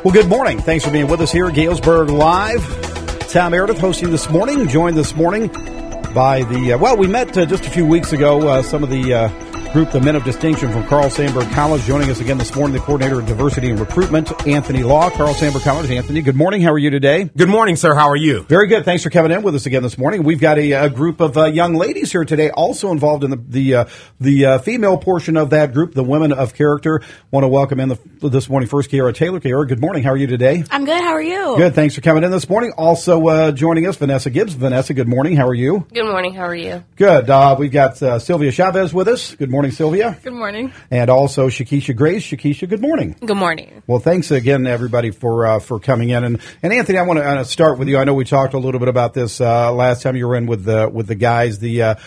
Well, good morning. Thanks for being with us here at Galesburg Live. Tom Meredith hosting this morning, joined this morning by we met just a few weeks ago, some of the group, the Men of Distinction from Carl Sandburg College. Joining us again this morning, the Coordinator of Diversity and Recruitment, Anthony Law, Carl Sandburg College. Anthony, good morning. How are you today? Good morning, sir. How are you? Very good. Thanks for coming in with us again this morning. We've got a group of young ladies here today, also involved in the female portion of that group, the Women of Character. Want to welcome in this morning first Kiara Taylor. Kiara, good morning. How are you today? I'm good. How are you? Good. Thanks for coming in this morning. Also joining us, Vanessa Gibbs. Vanessa, good morning. How are you? Good morning. How are you? Good. We've got Sylvia Chavez with us. Good morning, Sylvia. Good morning. And also Shakisha Grace. Shakisha, good morning. Good morning. Well, thanks again, everybody, for coming in. And Anthony, I want to start with you. I know we talked a little bit about this last time you were in with the guys, the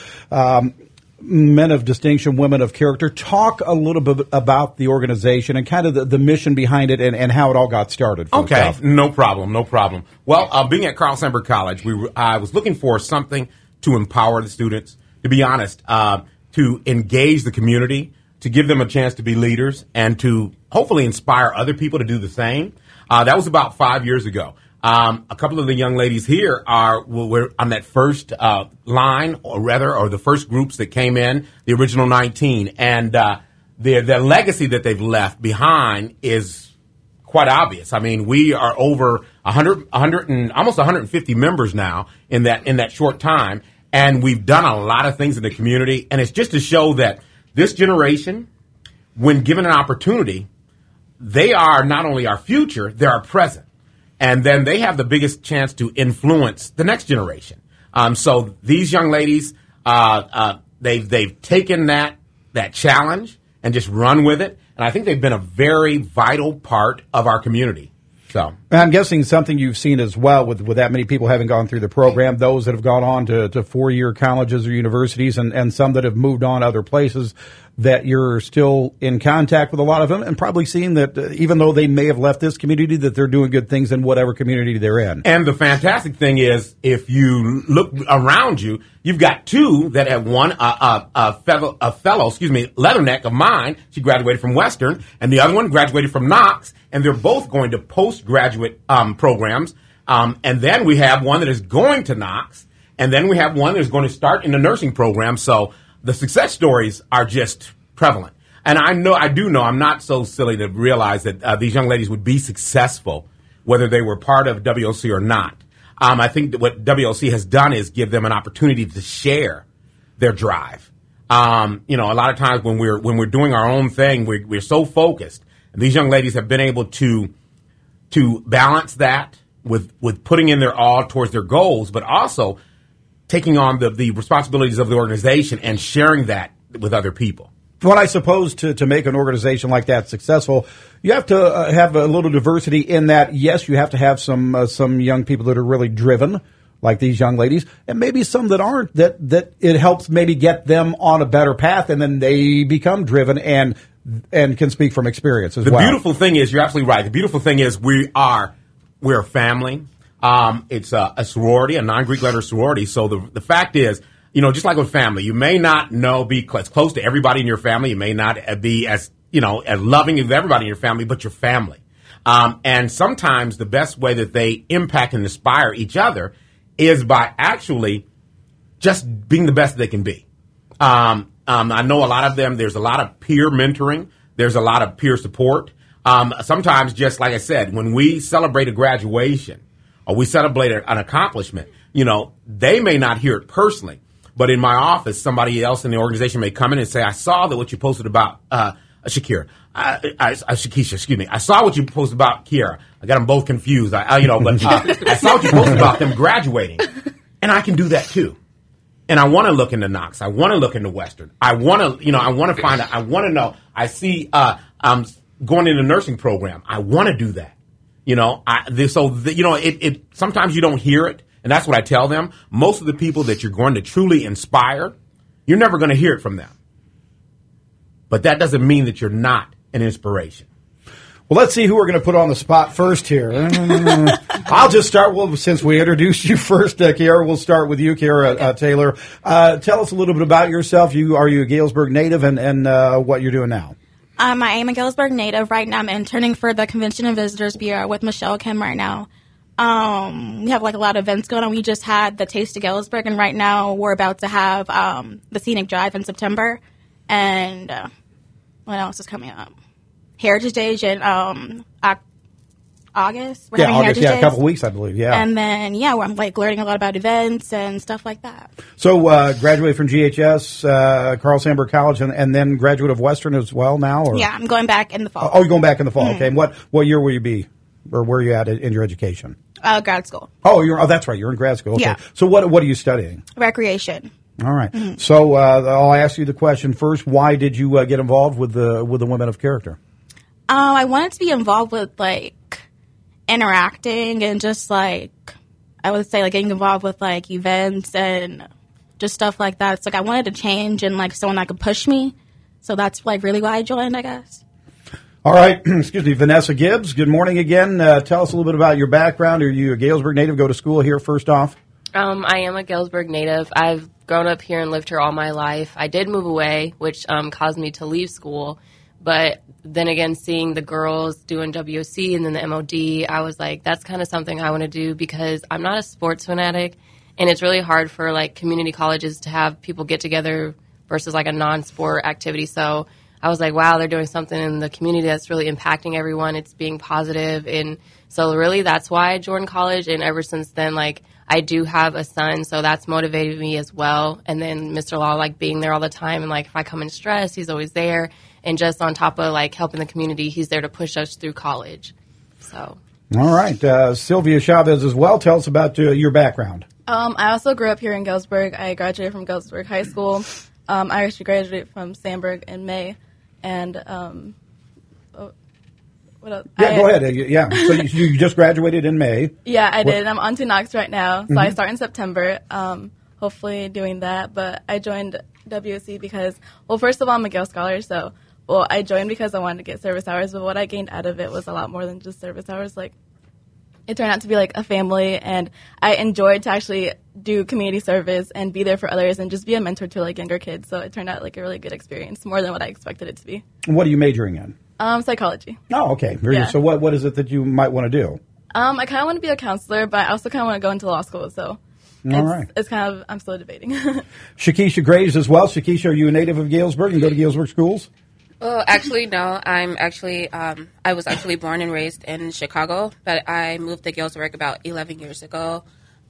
Men of Distinction, Women of Character. Talk a little bit about the organization and kind of the mission behind it and how it all got started. Okay, no problem. Well, being at Carl Sandburg College, I was looking for something to empower the students, to be honest, to engage the community, to give them a chance to be leaders, and to hopefully inspire other people to do the same. That was about 5 years ago. A couple of the young ladies here were on that first line, or the first groups that came in, the original 19. And their legacy that they've left behind is quite obvious. I mean, we are over 100 and almost 150 members now in that short time. And we've done a lot of things in the community. And it's just to show that this generation, when given an opportunity, they are not only our future, they're our present. And then they have the biggest chance to influence the next generation. So these young ladies, they've taken that challenge and just run with it. And I think they've been a very vital part of our community. So I'm guessing something you've seen as well with that many people having gone through the program, those that have gone on to 4-year colleges or universities and some that have moved on other places, that you're still in contact with a lot of them and probably seeing that even though they may have left this community, that they're doing good things in whatever community they're in. And the fantastic thing is, if you look around you, you've got two that have one, a fellow, Leatherneck of mine. She graduated from Western, and the other one graduated from Knox, and they're both going to postgraduate programs. And then we have one that is going to Knox, and then we have one that is going to start in the nursing program. So the success stories are just prevalent. And I do know, I'm not so silly to realize that these young ladies would be successful whether they were part of WOC or not. I think that what WOC has done is give them an opportunity to share their drive. A lot of times when we're doing our own thing, we're so focused. And these young ladies have been able to balance that with putting in their all towards their goals, but also taking on the responsibilities of the organization and sharing that with other people. Well, I suppose to make an organization like that successful, you have to have a little diversity in that. Yes, you have to have some young people that are really driven, like these young ladies, and maybe some that aren't, that it helps maybe get them on a better path, and then they become driven and can speak from experience as well. The beautiful thing is, you're absolutely right. The beautiful thing is we're a family. It's a sorority, a non-Greek letter sorority. So the fact is, just like with family, you may not be as close to everybody in your family. You may not be as loving as everybody in your family, but your family. And sometimes the best way that they impact and inspire each other is by actually just being the best they can be. I know a lot of them, there's a lot of peer mentoring. There's a lot of peer support. Sometimes, just like I said, when we celebrate a graduation or we celebrate an accomplishment, they may not hear it personally. But in my office, somebody else in the organization may come in and say, I saw that what you posted about Shakisha, excuse me. I saw what you posted about Kiara. I got them both confused. But I saw what you posted about them graduating. And I can do that too. And I want to look into Knox. I want to look into Western. I want to find out. I want to know. I see going into the nursing program. I want to do that. Sometimes you don't hear it. And that's what I tell them. Most of the people that you're going to truly inspire, you're never going to hear it from them. But that doesn't mean that you're not an inspiration. Well, let's see who we're going to put on the spot first here. I'll just start. Well, since we introduced you first, Kiara, we'll start with you, Kiara Taylor. Tell us a little bit about yourself. Are you a Galesburg native and what you're doing now? I am a Galesburg native. Right now I'm interning for the Convention and Visitors Bureau with Michelle Kim right now. We have like a lot of events going on. We just had the Taste of Galesburg, and right now we're about to have the Scenic Drive in September. And what else is coming up? Heritage Days in August. We're having August. Heritage Yeah, Days. a couple weeks, I believe. Yeah. And then, I'm like learning a lot about events and stuff like that. So, graduated from GHS, Carl Sandburg College, and then graduate of Western as well now? Or? Yeah, I'm going back in the fall. Oh, you're going back in the fall. Okay. And what year will you be, or where are you at in your education? Grad school. Oh, that's right. You're in grad school. Okay. Yeah. So what are you studying? Recreation. All right. So I'll ask you the question first. Why did you get involved with the Women of Character? I wanted to be involved with like interacting and just like I would say like getting involved with like events and just stuff like that. It's like I wanted to change and like someone that could push me. So that's like really why I joined, I guess. All right. Excuse me, Vanessa Gibbs. Good morning again. Tell us a little bit about your background. Are you a Galesburg native? Go to school here first off? I am a Galesburg native. I've grown up here and lived here all my life. I did move away, which caused me to leave school. But then again, seeing the girls doing WOC and then the MOD, I was like, that's kind of something I want to do because I'm not a sports fanatic. And it's really hard for like community colleges to have people get together versus like a non-sport activity. So I was like, wow, they're doing something in the community that's really impacting everyone. It's being positive. And so really that's why I joined college. And ever since then, like I do have a son, so that's motivated me as well. And then Mr. Law, like being there all the time. And like if I come in stress, he's always there. And just on top of like helping the community, he's there to push us through college. So. All right. Sylvia Chavez as well. Tell us about your background. I also grew up here in Galesburg. I graduated from Galesburg High School. I actually graduated from Sandburg in May. And what else? Yeah, go ahead. Yeah. So you just graduated in May. Yeah, I did. I'm on to Knox right now. So I start in September, hopefully doing that. But I joined WOC because, well, first of all, I'm a Gale Scholar. So, well, I joined because I wanted to get service hours. But what I gained out of it was a lot more than just service hours. Like, it turned out to be like a family. And I enjoyed to actually do community service and be there for others and just be a mentor to like younger kids. So it turned out like a really good experience, more than what I expected it to be. What are you majoring in? Psychology. Oh, okay. Very good. So what is it that you might want to do? I kind of want to be a counselor, but I also kind of want to go into law school. So it's kind of, I'm still debating. Shakisha Graves as well. Shakisha, are you a native of Galesburg and go to Galesburg schools? Well, actually, no. I'm actually, I was actually born and raised in Chicago, but I moved to Galesburg about 11 years ago.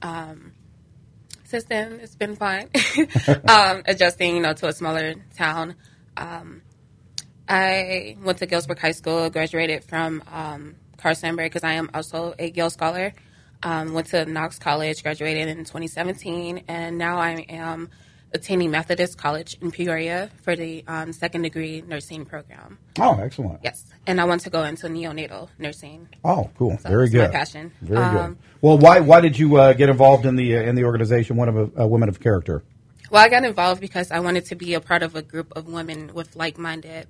Since then, it's been fine. Adjusting, to a smaller town. I went to Galesburg High School, graduated from Carl Sandburg because I am also a Gale Scholar. Went to Knox College, graduated in 2017, and now I am attending Methodist College in Peoria for the second degree nursing program. Oh, excellent. Yes, and I want to go into neonatal nursing. Oh, cool. So Very good. My passion. Very good. Well, why did you get involved in the organization Women of Character? Well, I got involved because I wanted to be a part of a group of women with like-minded,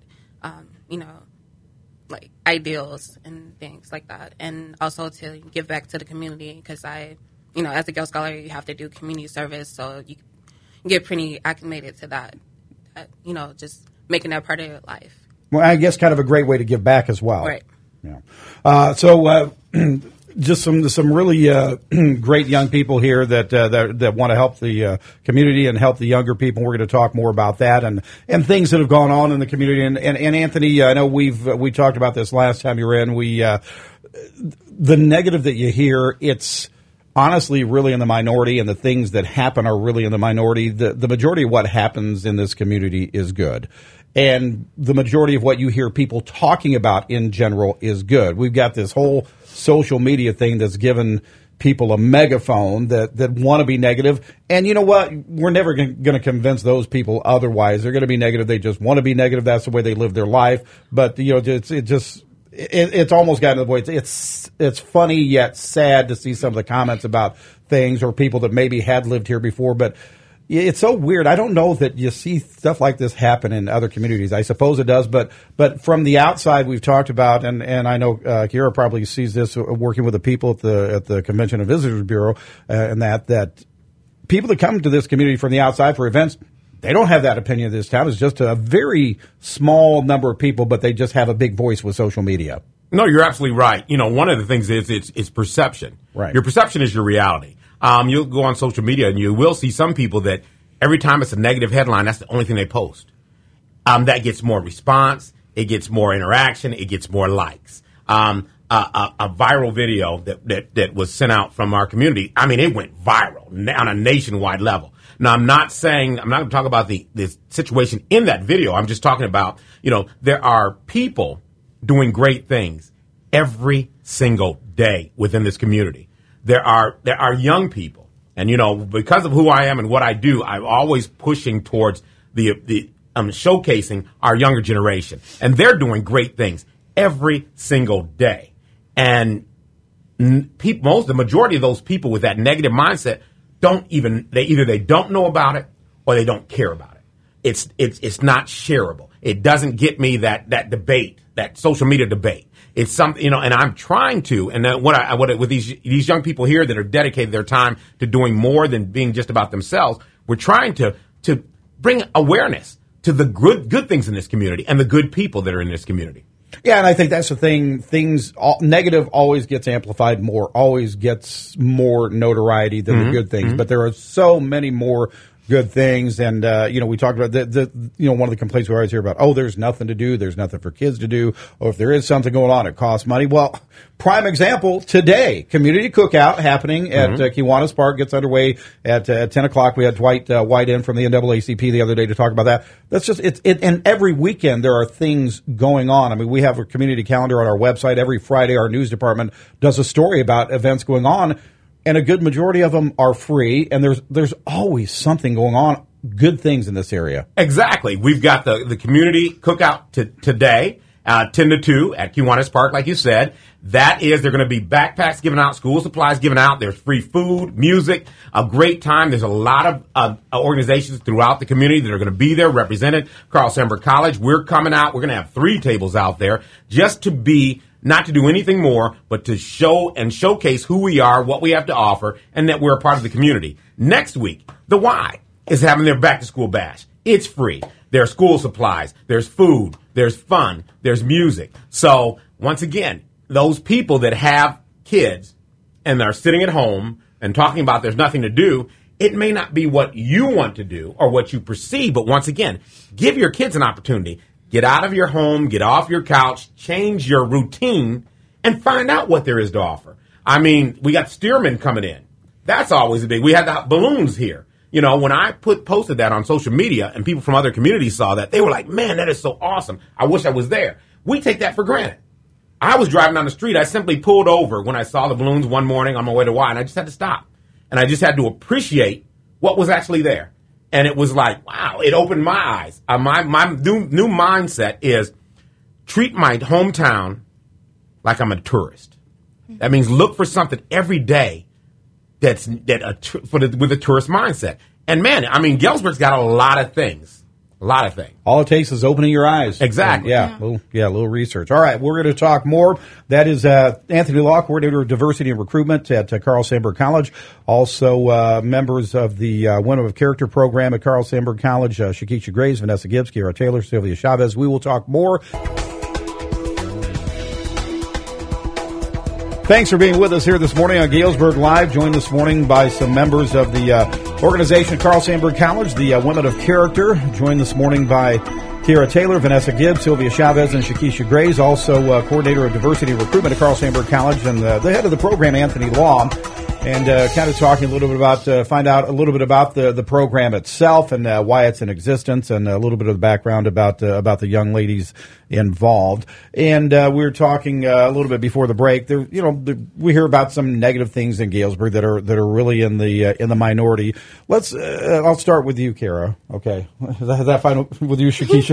like ideals and things like that, and also to give back to the community because I, as a Gale Scholar, you have to do community service, so you get pretty acclimated to that, just making that part of your life. Well, I guess kind of a great way to give back as well. Right. Yeah. So just some really great young people here that want to help the community and help the younger people. We're going to talk more about that and things that have gone on in the community. And Anthony, I know we talked about this last time you were in. The negative that you hear, it's honestly really in the minority, and the things that happen are really in the minority. The majority of what happens in this community is good. And the majority of what you hear people talking about in general is good. We've got this whole social media thing that's given people a megaphone that want to be negative. And you know what? We're never going to convince those people otherwise. They're going to be negative. They just want to be negative. That's the way they live their life. But, it's almost gotten to the point. It's funny yet sad to see some of the comments about things or people that maybe had lived here before. But it's so weird. I don't know that you see stuff like this happen in other communities. I suppose it does, but from the outside, we've talked about, and I know Kira probably sees this working with the people at the Convention and Visitors Bureau, and that people that come to this community from the outside for events, they don't have that opinion of this town. It's just a very small number of people, but they just have a big voice with social media. No, you're absolutely right. You know, one of the things is it's perception. Right. Your perception is your reality. You'll go on social media and you will see some people that every time it's a negative headline, that's the only thing they post. That gets more response. It gets more interaction. It gets more likes. A viral video that was sent out from our community. I mean, it went viral on a nationwide level. Now, I'm not going to talk about the situation in that video. I'm just talking about, you know, there are people doing great things every single day within this community. There are young people, and you know, because of who I am and what I do, I'm always pushing towards the showcasing our younger generation, and they're doing great things every single day. And the majority of those people with that negative mindset they don't know about it or they don't care about it. It's not shareable. It doesn't get me that debate, that social media debate. It's something, you know, and I'm trying to, and with these young people here that are dedicated their time to doing more than being just about themselves, we're trying to bring awareness to the good things in this community and the good people that are in this community. Yeah, and I think that's the thing. Negative always gets amplified more, always gets more notoriety than the good things. But there are so many more good things. And, we talked about one of the complaints we always hear about, there's nothing to do. There's nothing for kids to do. Or if there is something going on, it costs money. Well, prime example today, community cookout happening at Kiwanis Park gets underway at 10 o'clock. We had Dwight White in from the NAACP the other day to talk about that. That's just, and every weekend there are things going on. I mean, we have a community calendar on our website. Every Friday, our news department does a story about events going on. And a good majority of them are free, and there's always something going on, good things in this area. Exactly. We've got the community cookout today, 10 to 2 at Kiwanis Park, like you said. That is, they're going to be backpacks given out, school supplies given out. There's free food, music, a great time. There's a lot of organizations throughout the community that are going to be there represented. Carl Sandburg College, we're coming out. We're going to have 3 tables out there just to be not to do anything more, but to show and showcase who we are, what we have to offer, and that we're a part of the community. Next week, the Y is having their back-to-school bash. It's free. There are school supplies. There's food. There's fun. There's music. So, once again, those people that have kids and are sitting at home and talking about there's nothing to do, it may not be what you want to do or what you perceive, but once again, give your kids an opportunity. Get out of your home, get off your couch, change your routine, and find out what there is to offer. I mean, we got Stearman coming in. That's always a big. We had the balloons here. You know, when I posted that on social media and people from other communities saw that, they were like, man, that is so awesome. I wish I was there. We take that for granted. I was driving down the street. I simply pulled over when I saw the balloons one morning on my way to Y, and I just had to stop. And I just had to appreciate what was actually there. And it was like, wow, it opened my eyes. My new mindset is treat my hometown like I'm a tourist. That means look for something every day with a tourist mindset. And man, I mean, Galesburg's got a lot of things. A lot of things. All it takes is opening your eyes. Exactly. A little research. All right, we're going to talk more. That is Anthony Law, Coordinator of Diversity and Recruitment at Carl Sandburg College. Also members of the Women of Character program at Carl Sandburg College, Shakisha Graves, Vanessa Gibbs, Kiara Taylor, Sylvia Chavez. We will talk more. Thanks for being with us here this morning on Galesburg Live. Joined this morning by some members of the organization at Carl Sandburg College, the Women of Character. Joined this morning by Kiara Taylor, Vanessa Gibbs, Sylvia Chavez, and Shakisha Graves. Also Coordinator of Diversity and Recruitment at Carl Sandburg College, and the head of the program, Anthony Law. And kind of talking a little bit about, find out a little bit about the program itself and why it's in existence, and a little bit of the background about the young ladies involved. And we were talking a little bit before the break. We hear about some negative things in Galesburg that are really in the minority. Let's. I'll start with you, Kara. Okay, is that fine with you, Shakisha?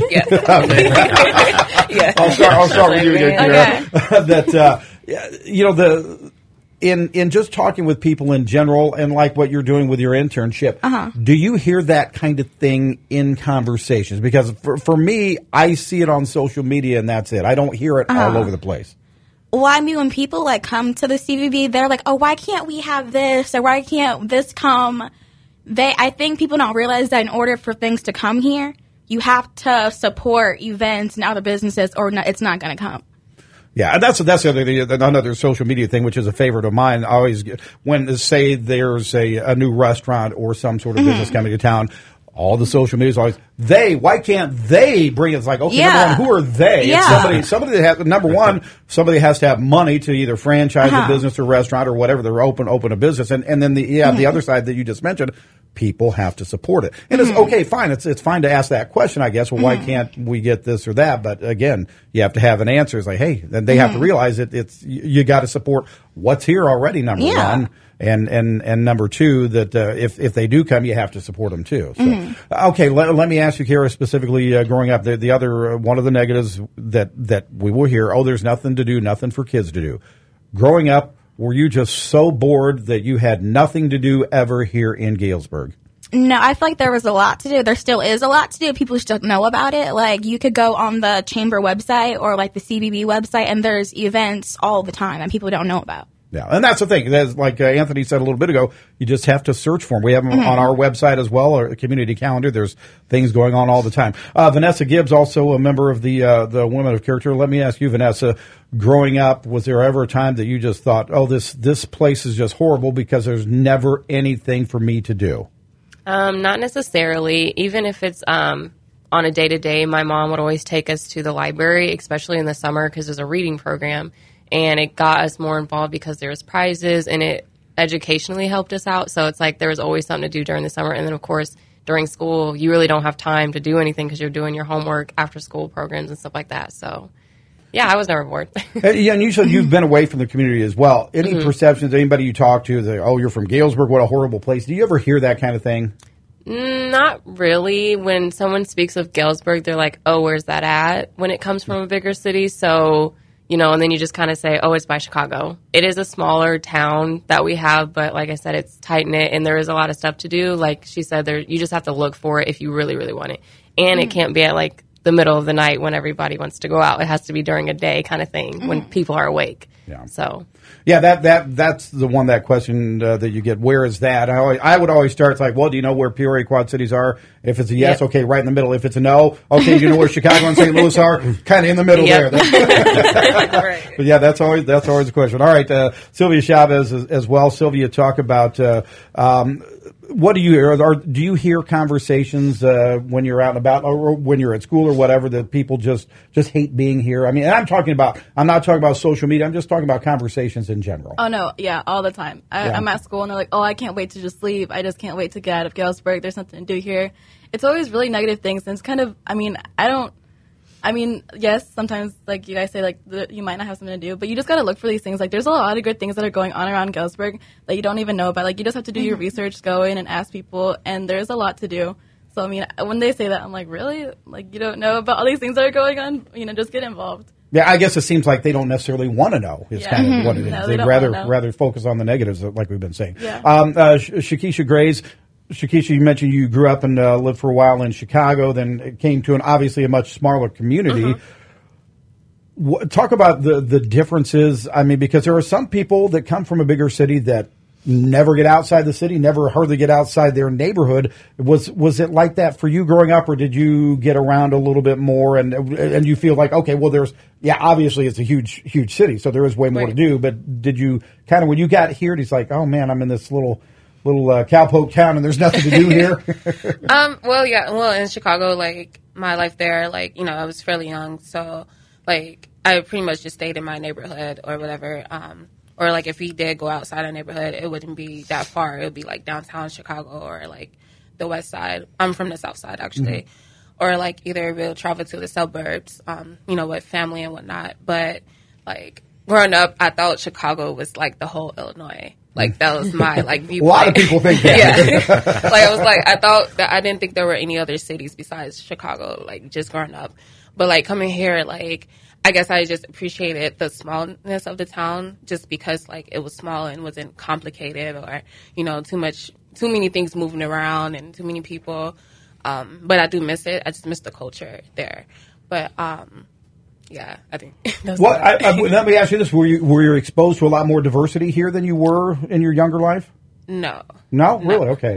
Yeah. I'll start with you again, Kara. Okay. In just talking with people in general, and like what you're doing with your internship, do you hear that kind of thing in conversations? Because for me, I see it on social media and that's it. I don't hear it all over the place. Well, I mean, when people come to the CVB, they're like, oh, why can't we have this? Or why can't this come? I think people don't realize that in order for things to come here, you have to support events and other businesses, or it's not going to come. Yeah, and that's the other thing, another social media thing, which is a favorite of mine. I always, when say there's a new restaurant or some sort of business coming to town, all the social media is always why can't they bring it? It's like, okay, number one, who are they? Yeah. It's somebody that has, number one, somebody has to have money to either franchise a business or restaurant or whatever. They're open a business. And then the other side that you just mentioned, people have to support it. And it's okay, fine. It's fine to ask that question, I guess. Well, why can't we get this or that? But again, you have to have an answer. It's like, hey, then they have to realize you got to support what's here already, number one. And number two, that if they do come, you have to support them too. So, okay, let me ask you, Kara, specifically growing up, the other one of the negatives that we will hear, there's nothing to do, nothing for kids to do. Growing up, were you just so bored that you had nothing to do ever here in Galesburg? No, I feel like there was a lot to do. There still is a lot to do. People just don't know about it. Like, you could go on the chamber website or like the CBB website, and there's events all the time that people don't know about. Yeah, and that's the thing. That's like Anthony said a little bit ago, you just have to search for them. We have them on our website as well, our community calendar. There's things going on all the time. Vanessa Gibbs, also a member of the Women of Character. Let me ask you, Vanessa, growing up, was there ever a time that you just thought, this place is just horrible because there's never anything for me to do? Not necessarily. Even if it's on a day-to-day, my mom would always take us to the library, especially in the summer because there's a reading program. And it got us more involved because there was prizes, and it educationally helped us out. So it's like there was always something to do during the summer. And then, of course, during school, you really don't have time to do anything because you're doing your homework, after-school programs and stuff like that. So, yeah, I was never bored. Yeah, and you said you've been away from the community as well. Any perceptions, anybody you talk to, that, you're from Galesburg, what a horrible place. Do you ever hear that kind of thing? Not really. When someone speaks of Galesburg, they're like, where's that at? When it comes from a bigger city. So, and then you just kind of say, it's by Chicago. It is a smaller town that we have, but like I said, it's tight-knit, and there is a lot of stuff to do. Like she said, you just have to look for it if you really, really want it. And it can't be at, like, the middle of the night when everybody wants to go out. It has to be during a day kind of thing when people are awake. Yeah. So. Yeah, that's the one, that question that you get. Where is that? I would always start, it's like, well, do you know where Peoria Quad Cities are? If it's a yes, okay, right in the middle. If it's a no, okay, do you know where Chicago and St. Louis are? Kind of in the middle there. Right. But yeah, that's always a question. All right, Sylvia Chavez as well. Sylvia, talk about what do you hear? Or do you hear conversations when you're out and about, or when you're at school or whatever, that people just hate being here? I mean, and I'm not talking about social media. I'm just talking about conversations in general. Oh, no. Yeah, all the time. I'm at school and they're like, I can't wait to just leave. I just can't wait to get out of Galesburg. There's nothing to do here. It's always really negative things. And it's kind of, yes, sometimes, like you guys say, like, you might not have something to do, but you just got to look for these things. Like, there's a lot of good things that are going on around Galesburg that you don't even know about. Like, you just have to do your research, go in and ask people, and there's a lot to do. So, I mean, when they say that, I'm like, really? Like, you don't know about all these things that are going on? Just get involved. Yeah, I guess it seems like they don't necessarily want to know. Is kind of what it is. No, They'd rather focus on the negatives, like we've been saying. Yeah. Shakisha Grays. Shakisha, you mentioned you grew up and lived for a while in Chicago, then came to obviously a much smaller community. Talk about the differences. I mean, because there are some people that come from a bigger city that never get outside the city, never hardly get outside their neighborhood. Was it like that for you growing up, or did you get around a little bit more and you feel like, okay, well, obviously it's a huge city, so there is way more to do. But did you kind of, when you got here, it's like, oh man, I'm in this little cowpoke town and there's nothing to do here? Well, in Chicago, like, my life there, like, I was fairly young, so, like, I pretty much just stayed in my neighborhood or whatever. Or, like, if we did go outside our neighborhood, it wouldn't be that far. It would be, like, downtown Chicago or, like, the west side. I'm from the south side, actually. Or, like, either we'll travel to the suburbs, with family and whatnot. But, like, growing up, I thought Chicago was, like, the whole Illinois. Like, that was my, like, viewpoint. A lot of people think that. Yeah. I didn't think there were any other cities besides Chicago, like, just growing up. But, like, coming here, like, I guess I just appreciated the smallness of the town just because, like, it was small and wasn't complicated or, too many things moving around and too many people. But I do miss it. I just miss the culture there. But, yeah, I think. Let me ask you this: were you exposed to a lot more diversity here than you were in your younger life? No. No, really? Okay.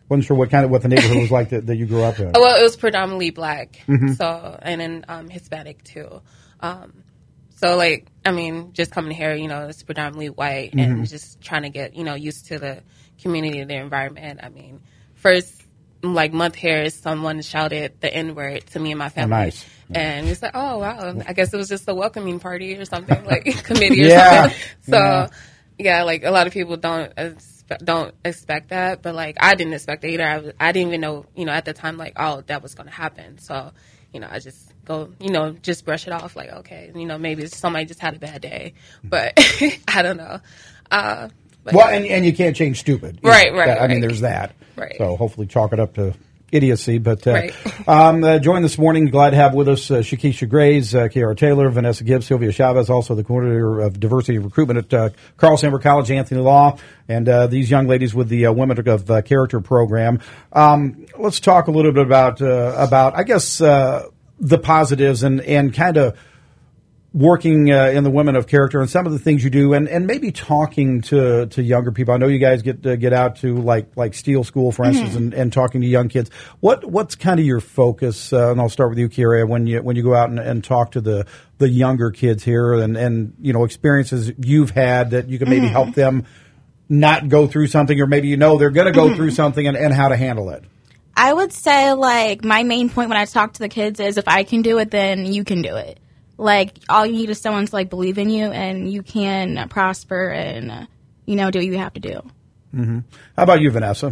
Wasn't sure what the neighborhood was like that you grew up in. Well, it was predominantly black, so and then Hispanic too. So like, I mean, just coming here, it's predominantly white, and just trying to get used to the community and the environment. I mean, first like month here, someone shouted the N-word to me and my family. Oh, nice. And it's like, oh wow, I guess it was just a welcoming party or something, like committee or something. So yeah, like a lot of people don't expect that, but like I didn't expect it either. I didn't even know, at the time, like, oh, that was going to happen. So, I just go, just brush it off, like, okay, maybe somebody just had a bad day, but I don't know. And you can't change stupid. Right. I mean, there's that. Right. So hopefully chalk it up to idiocy. But right. Joined this morning, glad to have with us Shakisha Grays, Kiara Taylor, Vanessa Gibbs, Sylvia Chavez, also the coordinator of diversity and recruitment at Carl Sandburg College, Anthony Law, and these young ladies with the Women of Character program. Let's talk a little bit about I guess, the positives and kind of working in the Women of Character and some of the things you do, and maybe talking to younger people. I know you guys get out to like Steel School, for instance, and talking to young kids. What's kind of your focus? And I'll start with you, Kiara, when you go out and talk to the younger kids here, and experiences you've had that you can maybe help them not go through something, or maybe they're going to go through something, and how to handle it. I would say, like, my main point when I talk to the kids is, if I can do it, then you can do it. Like, all you need is someone to, like, believe in you, and you can prosper and, do what you have to do. Mm-hmm. How about you, Vanessa?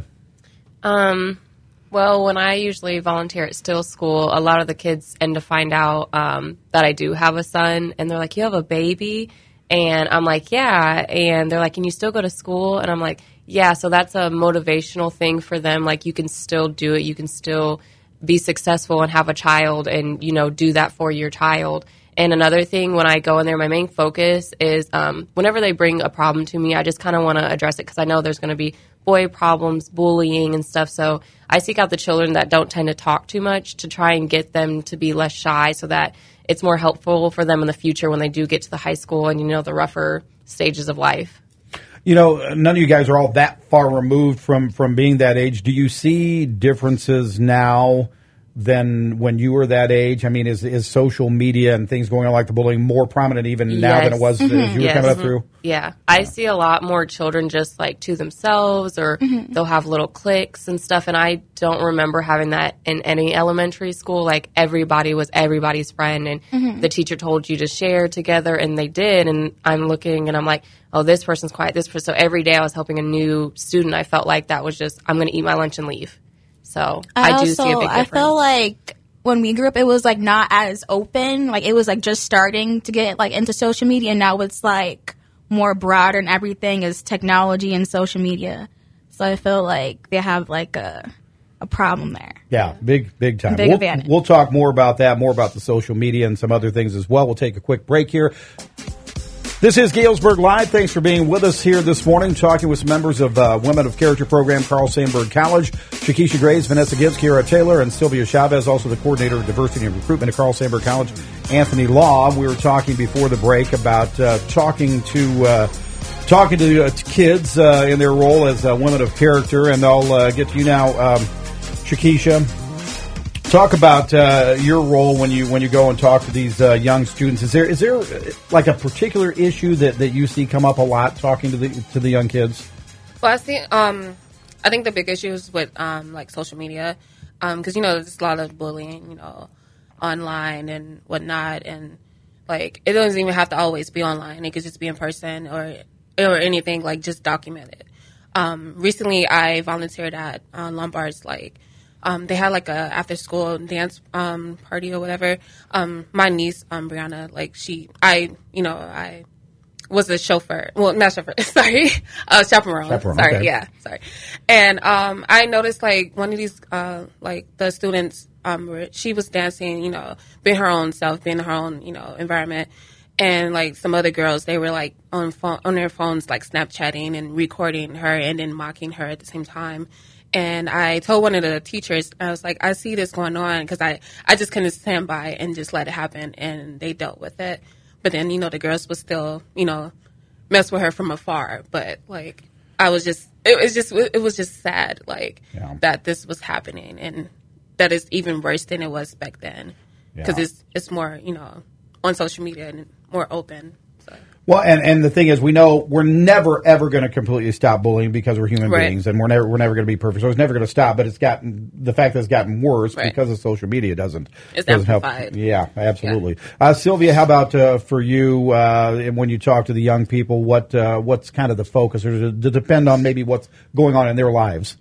Well, when I usually volunteer at Steel School, a lot of the kids end to find out that I do have a son, and they're like, you have a baby? And I'm like, yeah. And they're like, can you still go to school? And I'm like, yeah. So that's a motivational thing for them. Like, you can still do it. You can still be successful and have a child and, do that for your child. And another thing, when I go in there, my main focus is whenever they bring a problem to me, I just kind of want to address it because I know there's going to be boy problems, bullying and stuff. So I seek out the children that don't tend to talk too much to try and get them to be less shy so that it's more helpful for them in the future when they do get to the high school and, the rougher stages of life. None of you guys are all that far removed from being that age. Do you see differences now than when you were that age? I mean, is social media and things going on like the bullying more prominent even now than it was as you were coming up through? Yeah. I see a lot more children just like to themselves, or they'll have little cliques and stuff. And I don't remember having that in any elementary school. Like, everybody was everybody's friend, and the teacher told you to share together, and they did. And I'm looking and I'm like, oh, this person's quiet, this person. So every day I was helping a new student. I felt like that was just, I'm going to eat my lunch and leave. So I do see a big difference. I feel like when we grew up, it was like not as open. Like, it was like just starting to get like into social media, and now it's like more broader, and everything is technology and social media. So I feel like they have like a problem there. Yeah, big time. Big advantage. We'll talk more about that, more about the social media and some other things as well. We'll take a quick break here. This is Galesburg Live. Thanks for being with us here this morning, talking with some members of Women of Character program, Carl Sandburg College, Shakisha Grays, Vanessa Gibbs, Kiara Taylor, and Sylvia Chavez, also the coordinator of diversity and recruitment at Carl Sandburg College, Anthony Law. We were talking before the break about talking to kids in their role as Women of Character, and I'll get to you now, Shakisha. Talk about your role when you go and talk to these young students. Is there like a particular issue that you see come up a lot talking to the young kids? Well, I see. I think the big issue is with like social media, because there's a lot of bullying, online and whatnot, and like it doesn't even have to always be online. It could just be in person or anything, like just document it. Recently, I volunteered at Lombard's, like. They had like a after school dance party or whatever. My niece Brianna, like I was a chauffeur. Well, not chauffeur. Sorry, chaperone. Sorry, okay. Yeah, sorry. And I noticed like one of these like the students, she was dancing, being her own self, being her own environment. And like some other girls, they were like on their phones, like Snapchatting and recording her and then mocking her at the same time. And I told one of the teachers, I was like, I see this going on, because I just couldn't stand by and just let it happen. And they dealt with it. But then, the girls would still, mess with her from afar. But like, it was just sad, like that this was happening, and that is even worse than it was back then, because it's more, on social media and more open. So. Well, and the thing is, we know we're never ever going to completely stop bullying because we're human beings, and we're never going to be perfect. So it's never going to stop. But the fact that it's gotten worse because of social media doesn't help. Yeah, absolutely. Yeah. Sylvia, how about for you? When you talk to the young people, what's kind of the focus, or does it depend on maybe what's going on in their lives?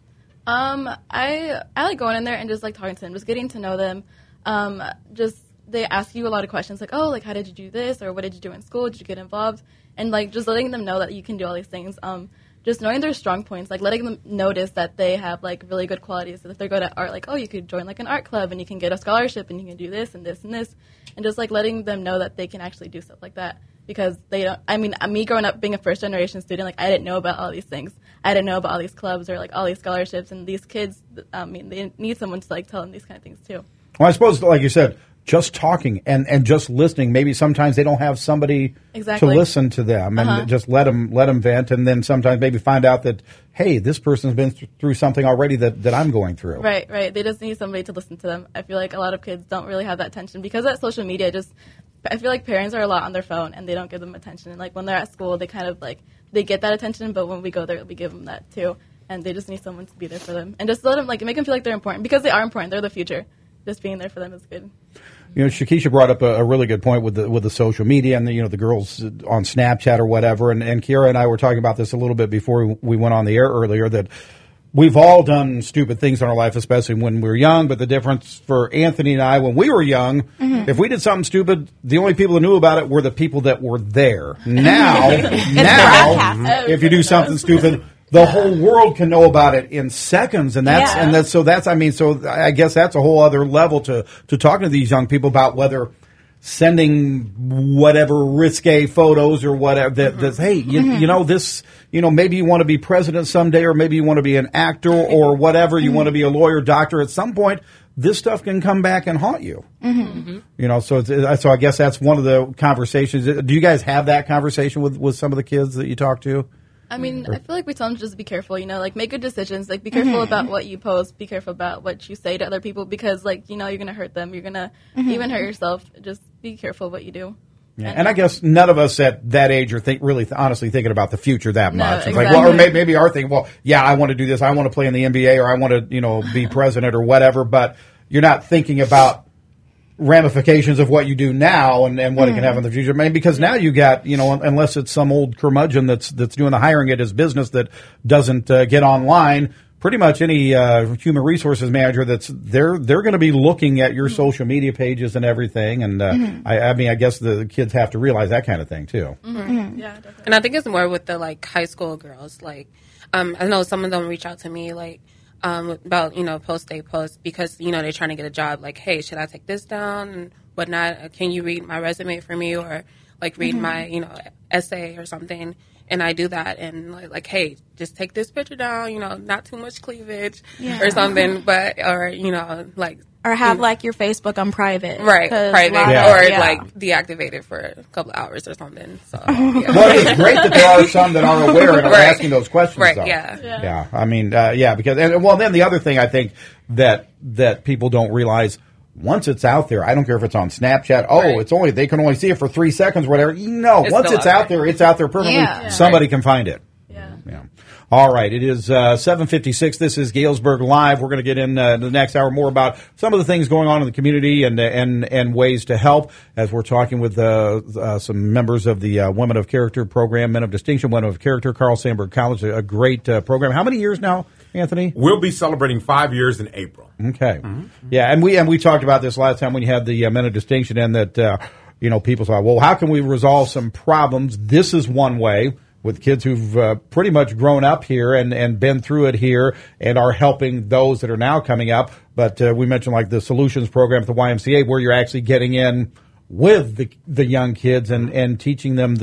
I like going in there and just like talking to them, just getting to know them. They ask you a lot of questions like, oh, like, how did you do this? Or what did you do in school? Did you get involved? And, like, just letting them know that you can do all these things. Just knowing their strong points, like, letting them notice that they have, like, really good qualities. If they're good at art, like, oh, you could join, like, an art club and you can get a scholarship and you can do this and this and this. And just, like, letting them know that they can actually do stuff like that. Because they don't, me growing up being a first-generation student, like, I didn't know about all these things. I didn't know about all these clubs or, like, all these scholarships. And these kids, they need someone to, like, tell them these kind of things, too. Well, I suppose, like you said, just talking and just listening. Maybe sometimes they don't have somebody to listen to them, and just let them vent. And then sometimes maybe find out that, hey, this person's been through something already that I'm going through. Right. They just need somebody to listen to them. I feel like a lot of kids don't really have that attention because of social media. I feel like parents are a lot on their phone and they don't give them attention. And like when they're at school, they kind of like they get that attention, but when we go there, we give them that too. And they just need someone to be there for them and just let them make them feel like they're important because they are important. They're the future. Just being there for them is good. Shakisha brought up a really good point with the social media and the girls on Snapchat or whatever. And Kiara and I were talking about this a little bit before we went on the air earlier, that we've all done stupid things in our life, especially when we were young. But the difference for Anthony and I, when we were young, if we did something stupid, the only people that knew about it were the people that were there. Now, if you do something stupid, the whole world can know about it in seconds, so I guess that's a whole other level to talking to these young people about whether sending whatever risque photos or whatever that hey, maybe you want to be president someday, or maybe you want to be an actor or whatever, you want to be a lawyer, doctor. At some point, this stuff can come back and haunt you. So I guess that's one of the conversations. Do you guys have that conversation with some of the kids that you talk to? I feel like we tell them to just be careful, make good decisions, be careful about what you post, be careful about what you say to other people, because, you're going to hurt them, you're going to even hurt yourself. Just be careful what you do. Yeah. And I guess none of us at that age are honestly thinking about the future that much. It's exactly. or maybe are thinking, I want to do this, I want to play in the NBA, or I want to, be president or whatever, but you're not thinking about ramifications of what you do now and what it can have in the future. Maybe because now you got, unless it's some old curmudgeon that's doing the hiring at his business that doesn't get online, pretty much any human resources manager they're going to be looking at your social media pages and everything. And I guess the kids have to realize that kind of thing too. Yeah, definitely. And I think it's more with the high school girls. I know some of them reach out to me about, post-day posts because, they're trying to get a job. Hey, should I take this down and whatnot? Can you read my resume for me, or read my, essay or something? And I do that and hey, just take this picture down, not too much cleavage or something, but, or have your Facebook on private. Right, private, or deactivate it for a couple of hours or something. So, Well, it's great that there are some that are aware and are asking those questions. Right, though. Yeah. Because then the other thing I think that people don't realize, once it's out there, I don't care if it's on Snapchat. They can only see it for 3 seconds, or whatever. Once it's out there, it's out there permanently. Yeah. Somebody can find it. Yeah. All right, it is 7:56. This is Galesburg Live. We're going to get in the next hour more about some of the things going on in the community and ways to help, as we're talking with some members of the Women of Character program, Men of Distinction, Women of Character, Carl Sandburg College, a great program. How many years now, Anthony? We'll be celebrating 5 years in April. Okay. Yeah, and we talked about this last time when you had the Men of Distinction, and that people say, well, how can we resolve some problems? This is one way, with kids who've pretty much grown up here and been through it here and are helping those that are now coming up. But we mentioned the Solutions program at the YMCA, where you're actually getting in with the young kids and teaching them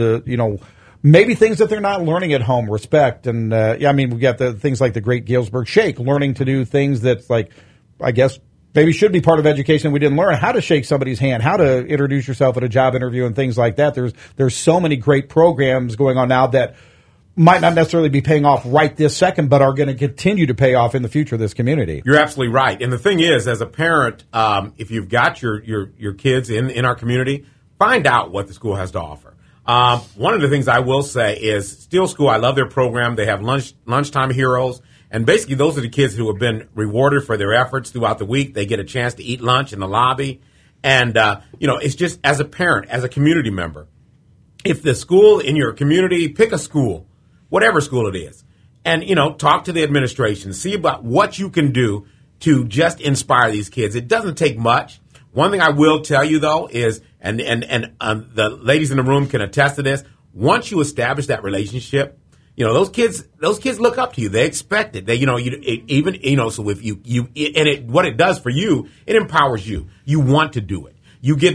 maybe things that they're not learning at home, respect. And we've got the things like the Great Galesburg Shake, learning to do things that's I guess maybe should be part of education. We didn't learn how to shake somebody's hand, how to introduce yourself at a job interview and things like that. There's so many great programs going on now that might not necessarily be paying off right this second, but are going to continue to pay off in the future of this community. You're absolutely right. And the thing is, as a parent, if you've got your kids in our community, find out what the school has to offer. One of the things I will say is Steel School, I love their program. They have lunchtime heroes. And basically, those are the kids who have been rewarded for their efforts throughout the week. They get a chance to eat lunch in the lobby. And, it's just as a parent, as a community member, if the school in your community, pick a school, whatever school it is, and, talk to the administration, see about what you can do to just inspire these kids. It doesn't take much. One thing I will tell you, though, is, and the ladies in the room can attest to this, once you establish that relationship, those kids look up to you. They expect it. They, so if what it does for you, it empowers you. You want to do it. You get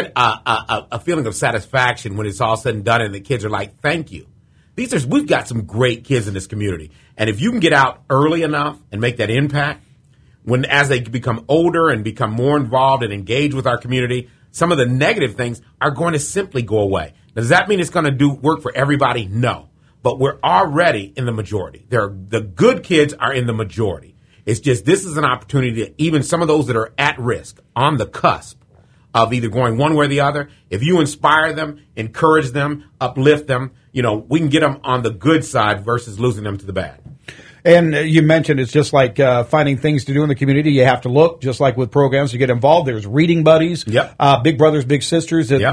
a feeling of satisfaction when it's all said and done, and the kids are like, "Thank you." We've got some great kids in this community, and if you can get out early enough and make that impact, as they become older and become more involved and engaged with our community, some of the negative things are going to simply go away. Now, does that mean it's going to work for everybody? No, but we're already in the majority. The good kids are in the majority. It's just this is an opportunity to even some of those that are at risk, on the cusp of either going one way or the other. If you inspire them, encourage them, uplift them, we can get them on the good side versus losing them to the bad. And you mentioned it's just like finding things to do in the community. You have to look, just like with programs to get involved. There's reading buddies, Big Brothers, Big Sisters. There's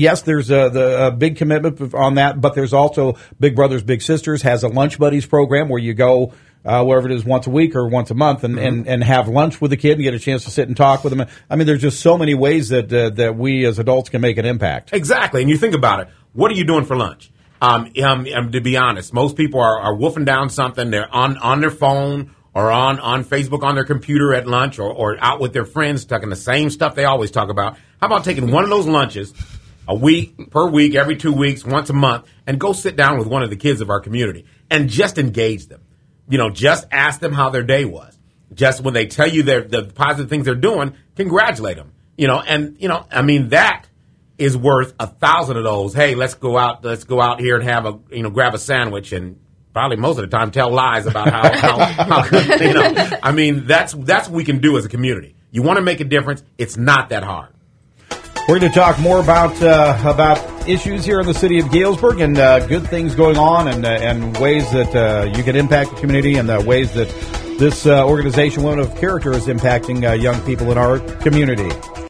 a big commitment on that, but there's also Big Brothers, Big Sisters has a lunch buddies program where you go wherever it is once a week or once a month and have lunch with the kid and get a chance to sit and talk with them. I mean, there's just so many ways that we as adults can make an impact. Exactly. And you think about it. What are you doing for lunch? To be honest, most people are wolfing down something. They're on their phone or on Facebook on their computer at lunch or out with their friends talking the same stuff they always talk about. How about taking one of those lunches a week, per week, every 2 weeks, once a month, and go sit down with one of the kids of our community and just engage them. Just ask them how their day was. Just when they tell you the positive things they're doing, congratulate them. That is worth 1,000 of those. Hey, let's go out here and have grab a sandwich and probably most of the time tell lies about how that's what we can do as a community. You want to make a difference. It's not that hard. We're going to talk more about issues here in the city of Galesburg and good things going on and ways that you can impact the community and the ways that this organization, Women of Character, is impacting young people in our community.